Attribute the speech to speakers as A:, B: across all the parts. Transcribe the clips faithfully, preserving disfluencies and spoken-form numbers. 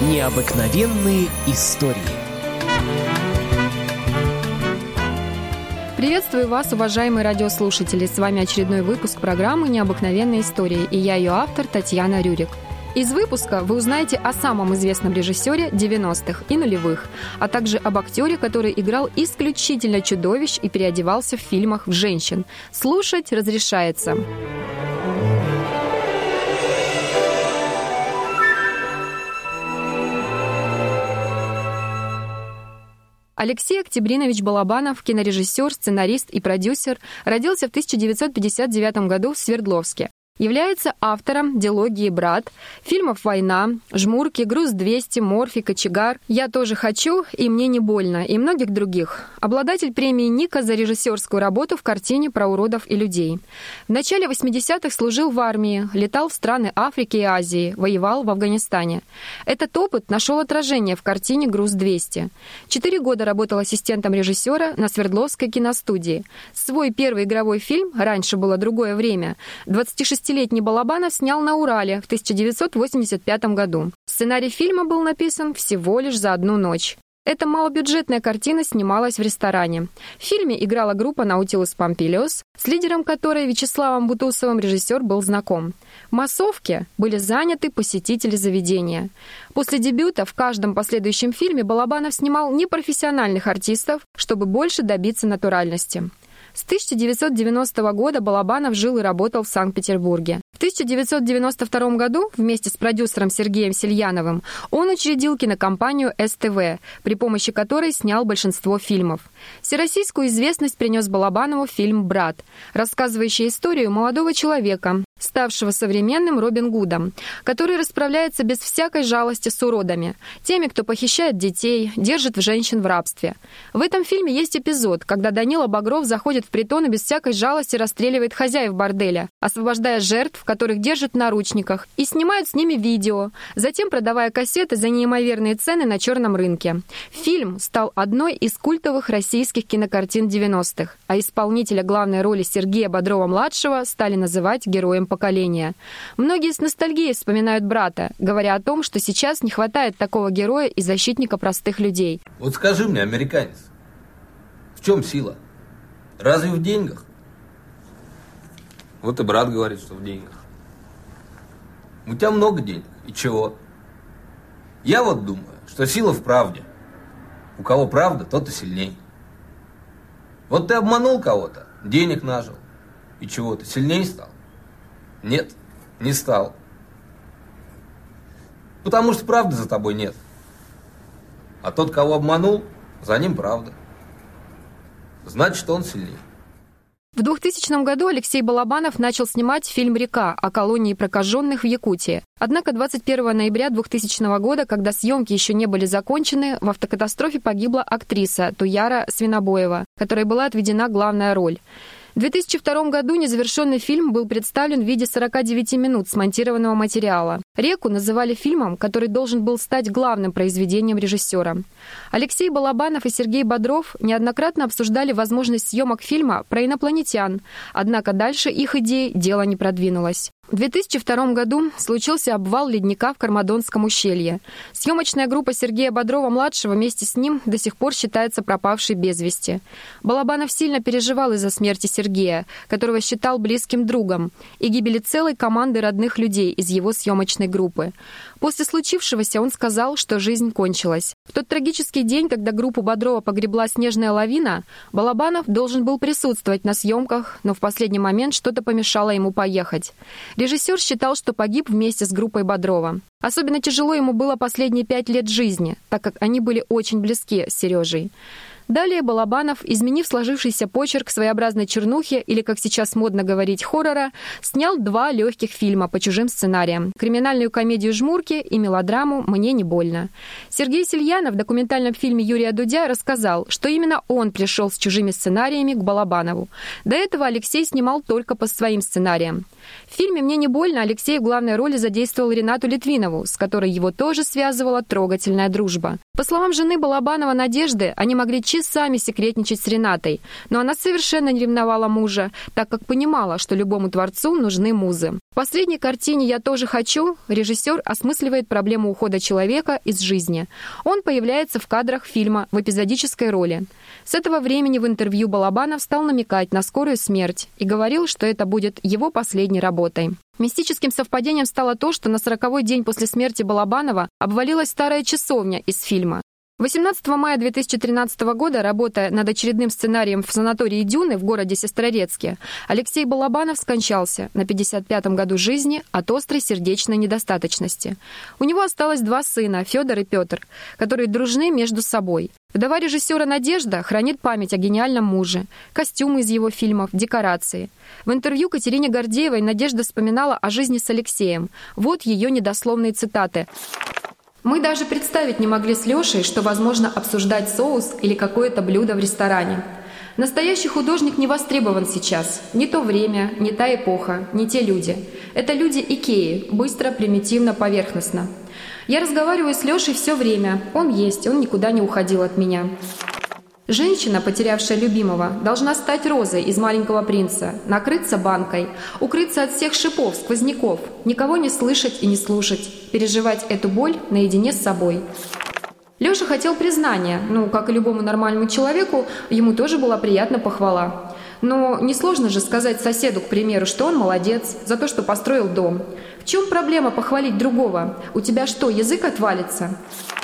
A: Необыкновенные истории.
B: Приветствую вас, уважаемые радиослушатели! С вами очередной выпуск программы «Необыкновенные истории», и я ее автор Татьяна Рюрик. Из выпуска вы узнаете о самом известном режиссере девяностых и нулевых, а также об актере, который играл исключительно чудовищ и переодевался в фильмах в женщин. Слушать разрешается. Алексей Октябринович Балабанов, кинорежиссер, сценарист и продюсер, родился в тысяча девятьсот пятьдесят девятом году в Свердловске. Является автором дилогии «Брат», фильмов «Война», «Жмурки», «Груз двести», «Морфий», «Кочегар», «Я тоже хочу» и «Мне не больно» и многих других. Обладатель премии Ника за режиссерскую работу в картине про уродов и людей. В начале восьмидесятых служил в армии, летал в страны Африки и Азии, воевал в Афганистане. Этот опыт нашел отражение в картине «Груз двести». Четыре года работал ассистентом режиссера на Свердловской киностудии. Свой первый игровой фильм «Раньше было другое время» двадцатишестилетний Балабанов снял на Урале в тысяча девятьсот восемьдесят пятом году. Сценарий фильма был написан всего лишь за одну ночь. Эта малобюджетная картина снималась в ресторане. В фильме играла группа «Наутилус Помпилиус», с лидером которой Вячеславом Бутусовым режиссер был знаком. В массовке были заняты посетители заведения. После дебюта в каждом последующем фильме Балабанов снимал непрофессиональных артистов, чтобы больше добиться натуральности. С тысяча девятьсот девяностого года Балабанов жил и работал в Санкт-Петербурге. В тысяча девятьсот девяносто втором году вместе с продюсером Сергеем Сельяновым он учредил кинокомпанию эс тэ вэ, при помощи которой снял большинство фильмов. Всероссийскую известность принес Балабанову фильм «Брат», рассказывающий историю молодого человека, ставшего современным Робин Гудом, который расправляется без всякой жалости с уродами, теми, кто похищает детей, держит женщин в рабстве. В этом фильме есть эпизод, когда Данила Багров заходит в притон и без всякой жалости расстреливает хозяев борделя, освобождая жертв, которых держат в наручниках, и снимают с ними видео, затем продавая кассеты за неимоверные цены на черном рынке. Фильм стал одной из культовых российских кинокартин девяностых, а исполнителя главной роли Сергея Бодрова-младшего стали называть героем поколения. Многие с ностальгией вспоминают «Брата», говоря о том, что сейчас не хватает такого героя и защитника простых людей.
C: Вот скажи мне, американец, в чем сила? Разве в деньгах? Вот и брат говорит, что в деньгах. У тебя много денег, и чего? Я вот думаю, что сила в правде. У кого правда, тот и сильней. Вот ты обманул кого-то, денег нажил, и чего, ты сильней стал? Нет, не стал. Потому что правды за тобой нет. А тот, кого обманул, за ним правда. Значит, он сильнее.
B: В двухтысячном году Алексей Балабанов начал снимать фильм «Река» о колонии прокаженных в Якутии. Однако двадцать первого ноября двухтысячного года, когда съемки еще не были закончены, в автокатастрофе погибла актриса Туяра Свинобоева, которой была отведена главная роль. В две тысячи втором году незавершенный фильм был представлен в виде сорока девяти минут смонтированного материала. «Реку» называли фильмом, который должен был стать главным произведением режиссера. Алексей Балабанов и Сергей Бодров неоднократно обсуждали возможность съемок фильма про инопланетян, однако дальше их идеи дело не продвинулось. В две тысячи втором году случился обвал ледника в Кармадонском ущелье. Съемочная группа Сергея Бодрова-младшего вместе с ним до сих пор считается пропавшей без вести. Балабанов сильно переживал из-за смерти Сергея, которого считал близким другом, и гибели целой команды родных людей из его съемочной группы. После случившегося он сказал, что жизнь кончилась. В тот трагический день, когда группу Бодрова погребла снежная лавина, Балабанов должен был присутствовать на съемках, но в последний момент что-то помешало ему поехать. Режиссер считал, что погиб вместе с группой Бодрова. Особенно тяжело ему было последние пять лет жизни, так как они были очень близки с Сережей. Далее Балабанов, изменив сложившийся почерк своеобразной чернухи, или, как сейчас модно говорить, хоррора, снял два легких фильма по чужим сценариям: криминальную комедию «Жмурки» и мелодраму «Мне не больно». Сергей Сельянов в документальном фильме Юрия Дудя рассказал, что именно он пришел с чужими сценариями к Балабанову. До этого Алексей снимал только по своим сценариям. В фильме «Мне не больно» Алексей в главной роли задействовал Ренату Литвинову, с которой его тоже связывала трогательная дружба. По словам жены Балабанова Надежды, они могли часами секретничать с Ренатой, но она совершенно не ревновала мужа, так как понимала, что любому творцу нужны музы. В последней картине «Я тоже хочу» режиссер осмысливает проблему ухода человека из жизни. Он появляется в кадрах фильма в эпизодической роли. С этого времени в интервью Балабанов стал намекать на скорую смерть и говорил, что это будет его последней работой. Мистическим совпадением стало то, что на сороковой день после смерти Балабанова обвалилась старая часовня из фильма. восемнадцатого мая две тысячи тринадцатого года, работая над очередным сценарием в санатории «Дюны» в городе Сестрорецке, Алексей Балабанов скончался на пятьдесят пятом году жизни от острой сердечной недостаточности. У него осталось два сына, Федор и Петр, которые дружны между собой. Вдова режиссера Надежда хранит память о гениальном муже, костюмы из его фильмов, декорации. В интервью Катерине Гордеевой Надежда вспоминала о жизни с Алексеем. Вот ее недословные цитаты. «Мы даже представить не могли с Лешей, что возможно обсуждать соус или какое-то блюдо в ресторане. Настоящий художник не востребован сейчас. Не то время, не та эпоха, не те люди. Это люди Икеи, быстро, примитивно, поверхностно. Я разговариваю с Лешей все время. Он есть, он никуда не уходил от меня». Женщина, потерявшая любимого, должна стать Розой из «Маленького принца», накрыться банкой, укрыться от всех шипов, сквозняков, никого не слышать и не слушать, переживать эту боль наедине с собой. Леша хотел признания, ну, как и любому нормальному человеку, ему тоже была приятна похвала. Но несложно же сказать соседу, к примеру, что он молодец за то, что построил дом. В чем проблема похвалить другого? У тебя что, язык отвалится?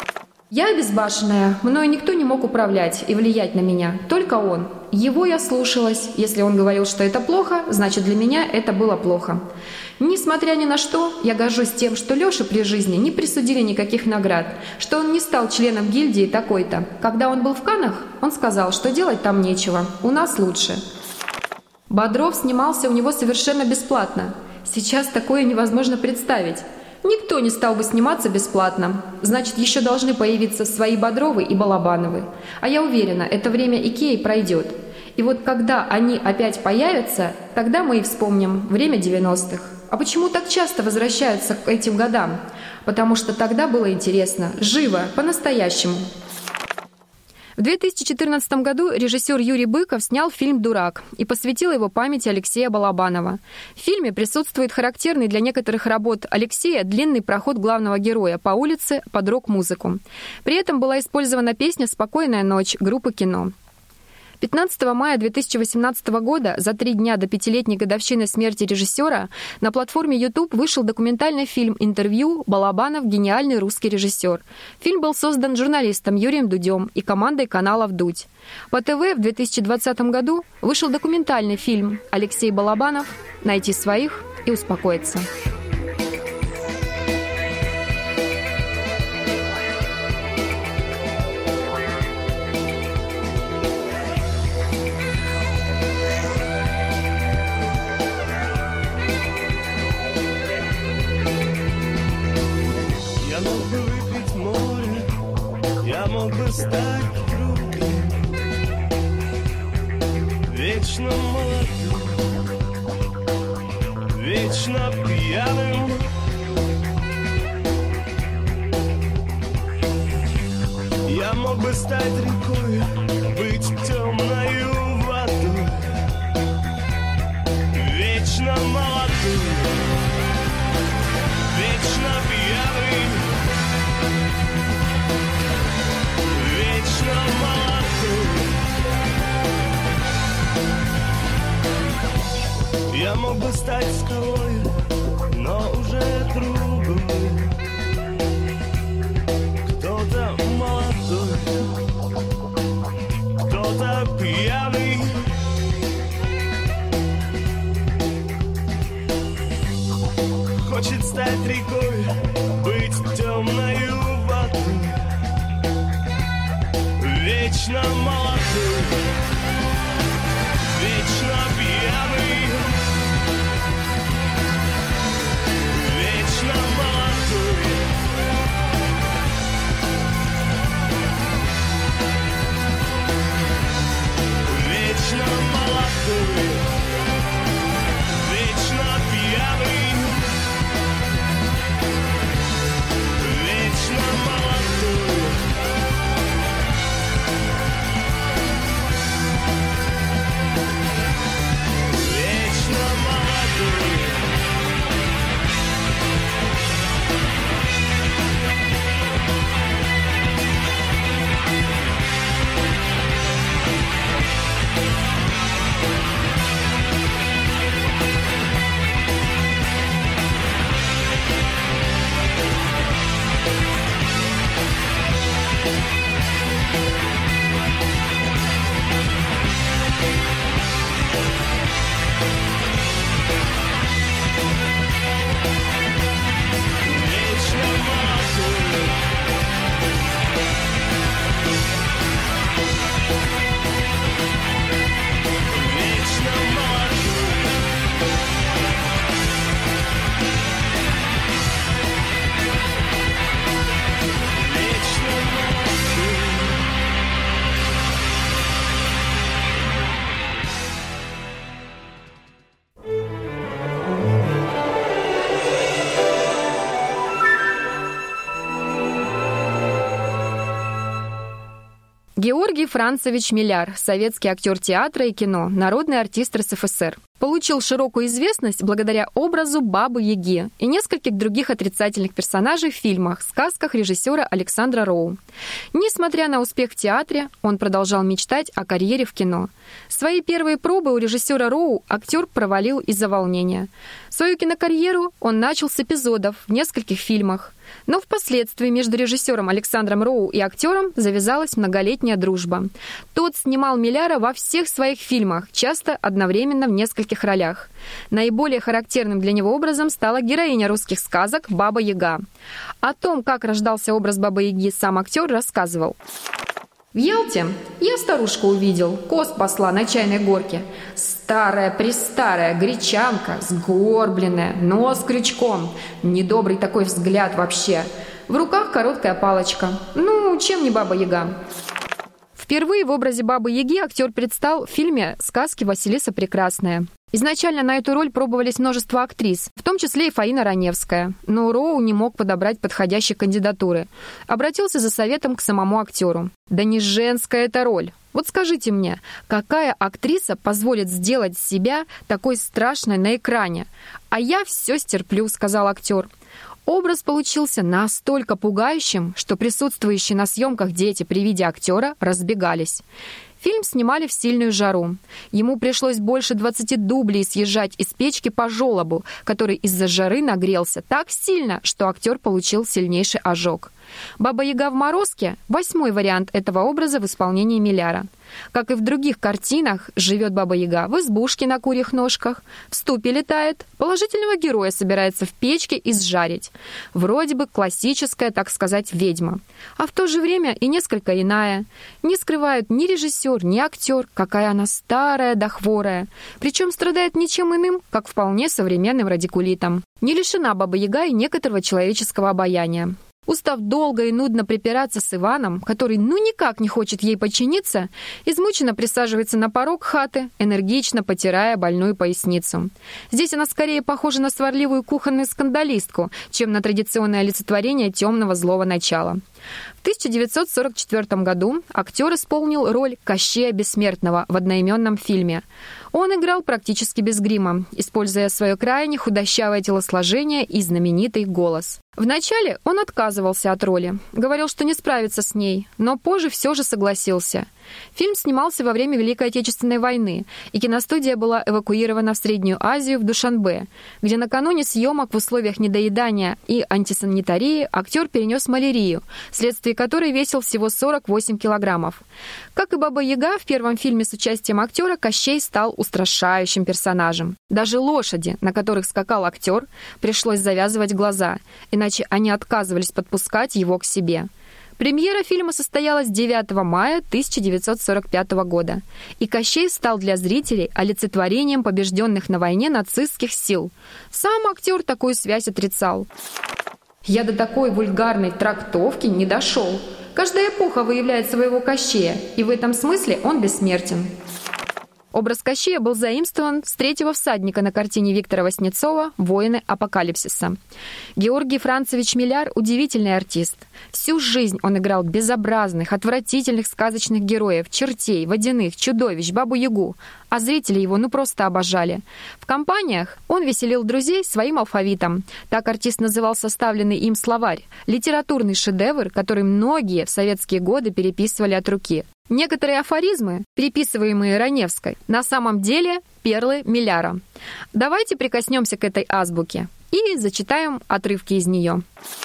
B: Я безбашенная, мною никто не мог управлять и влиять на меня, только он. Его я слушалась. Если он говорил, что это плохо, значит для меня это было плохо. Несмотря ни на что, я горжусь тем, что Лёше при жизни не присудили никаких наград, что он не стал членом гильдии такой-то. Когда он был в Каннах, он сказал, что делать там нечего, у нас лучше. Бодров снимался у него совершенно бесплатно. Сейчас такое невозможно представить. Никто не стал бы сниматься бесплатно. Значит, еще должны появиться свои Бодровы и Балабановы. А я уверена, это время Икеи пройдет. И вот когда они опять появятся, тогда мы и вспомним время девяностых. А почему так часто возвращаются к этим годам? Потому что тогда было интересно, живо, по-настоящему. В две тысячи четырнадцатом году режиссер Юрий Быков снял фильм «Дурак» и посвятил его памяти Алексея Балабанова. В фильме присутствует характерный для некоторых работ Алексея длинный проход главного героя по улице под рок-музыку. При этом была использована песня «Спокойная ночь» группы «Кино». пятнадцатого мая две тысячи восемнадцатого года, за три дня до пятилетней годовщины смерти режиссера, на платформе YouTube вышел документальный фильм «Интервью. Балабанов. Гениальный русский режиссер». Фильм был создан журналистом Юрием Дудем и командой каналов «Дудь». По ТВ в две тысячи двадцатом году вышел документальный фильм «Алексей Балабанов. Найти своих и успокоиться».
A: Мог бы стать другим, вечно молодым, вечно пьяным. Я мог бы стать рекой, быть темною водой, вечно молодым, вечно пьяным. Я мог бы стать скалой, но уже другой. Кто-то молодой, кто-то пьяный. Хочет стать рекой, быть темною водой, вечно молодой, вечно пьяный. Вечно молодой, вечно пьяный, вечно молодой.
B: Георгий Францевич Миляр, советский актер театра и кино, народный артист эр эс эф эс эр. Получил широкую известность благодаря образу Бабы-Яги и нескольких других отрицательных персонажей в фильмах, сказках режиссера Александра Роу. Несмотря на успех в театре, он продолжал мечтать о карьере в кино. Свои первые пробы у режиссера Роу актер провалил из-за волнения. Свою кинокарьеру он начал с эпизодов в нескольких фильмах. Но впоследствии между режиссером Александром Роу и актером завязалась многолетняя дружба. Тот снимал Миляра во всех своих фильмах, часто одновременно в нескольких ролях. Наиболее характерным для него образом стала героиня русских сказок Баба-Яга. О том, как рождался образ Бабы-Яги, сам актер рассказывал. В Ялте я старушку увидел, коз пасла на чайной горке. Старая-престарая гречанка, сгорбленная, нос крючком, недобрый такой взгляд вообще. В руках короткая палочка. Ну, чем не Баба-Яга? Впервые в образе Бабы-Яги актер предстал в фильме «Сказки Василиса Прекрасная». Изначально на эту роль пробовались множество актрис, в том числе и Фаина Раневская. Но Роу не мог подобрать подходящей кандидатуры. Обратился за советом к самому актеру. «Да не женская эта роль. Вот скажите мне, какая актриса позволит сделать себя такой страшной на экране? А я все стерплю», — сказал актер. Образ получился настолько пугающим, что присутствующие на съемках дети при виде актера разбегались. Фильм снимали в сильную жару. Ему пришлось больше двадцати дублей съезжать из печки по желобу, который из-за жары нагрелся так сильно, что актер получил сильнейший ожог. «Баба-Яга в морозке» — восьмой вариант этого образа в исполнении Миляра. Как и в других картинах, живет Баба-Яга в избушке на курьих ножках, в ступе летает, положительного героя собирается в печке изжарить. Вроде бы классическая, так сказать, ведьма. А в то же время и несколько иная. Не скрывают ни режиссер, ни актер, какая она старая да хворая. Причем страдает ничем иным, как вполне современным радикулитом. Не лишена Баба-Яга и некоторого человеческого обаяния. Устав долго и нудно припираться с Иваном, который ну никак не хочет ей подчиниться, измученно присаживается на порог хаты, энергично потирая больную поясницу. Здесь она скорее похожа на сварливую кухонную скандалистку, чем на традиционное олицетворение темного злого начала. В тысяча девятьсот сорок четвёртом году актер исполнил роль Кощея Бессмертного в одноименном фильме. Он играл практически без грима, используя свое крайне худощавое телосложение и знаменитый голос. Вначале он отказывался от роли, говорил, что не справится с ней, но позже все же согласился. Фильм снимался во время Великой Отечественной войны, и киностудия была эвакуирована в Среднюю Азию, в Душанбе, где накануне съемок в условиях недоедания и антисанитарии актер перенес малярию, вследствие которой весил всего сорок восемь килограммов. Как и Баба-Яга, в первом фильме с участием актера Кощей стал устрашающим персонажем. Даже лошади, на которых скакал актер, пришлось завязывать глаза, иначе они отказывались подпускать его к себе. Премьера фильма состоялась девятого мая тысяча девятьсот сорок пятого года, и Кощей стал для зрителей олицетворением побежденных на войне нацистских сил. Сам актер такую связь отрицал. «Я до такой вульгарной трактовки не дошел. Каждая эпоха выявляет своего Кощея, и в этом смысле он бессмертен». Образ Кощея был заимствован с третьего всадника на картине Виктора Васнецова «Воины апокалипсиса». Георгий Францевич Миляр – удивительный артист. Всю жизнь он играл безобразных, отвратительных сказочных героев, чертей, водяных, чудовищ, Бабу-Ягу, а зрители его ну просто обожали. В компаниях он веселил друзей своим алфавитом. Так артист называл составленный им словарь, литературный шедевр, который многие в советские годы переписывали от руки. Некоторые афоризмы, переписываемые Раневской, на самом деле перлы Миляра. Давайте прикоснемся к этой азбуке и зачитаем отрывки из нее.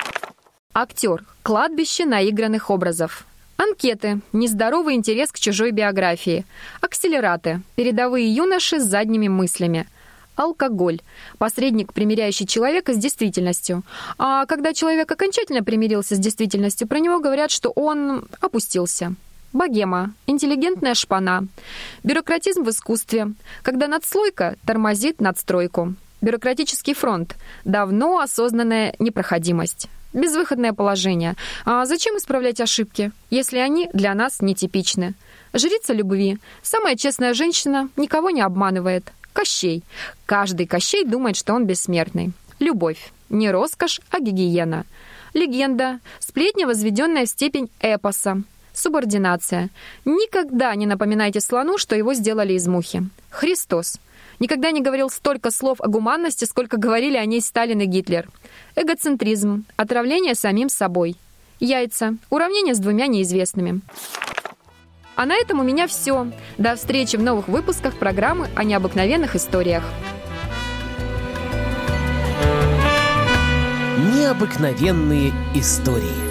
B: Актер. Кладбище наигранных образов. Анкеты. Нездоровый интерес к чужой биографии. Акселераты. Передовые юноши с задними мыслями. Алкоголь. Посредник, примиряющий человека с действительностью. А когда человек окончательно примирился с действительностью, про него говорят, что он опустился. Богема. Интеллигентная шпана. Бюрократизм в искусстве. Когда надслойка тормозит надстройку. Бюрократический фронт. Давно осознанная непроходимость. Безвыходное положение. А зачем исправлять ошибки, если они для нас нетипичны? Жрица любви. Самая честная женщина, никого не обманывает. Кощей. Каждый Кощей думает, что он бессмертный. Любовь. Не роскошь, а гигиена. Легенда. Сплетня, возведенная в степень эпоса. Субординация. Никогда не напоминайте слону, что его сделали из мухи. Христос. Никогда не говорил столько слов о гуманности, сколько говорили о ней Сталин и Гитлер. Эгоцентризм. Отравление самим собой. Яйца. Уравнение с двумя неизвестными. А на этом у меня все. До встречи в новых выпусках программы о необыкновенных историях.
D: Необыкновенные истории.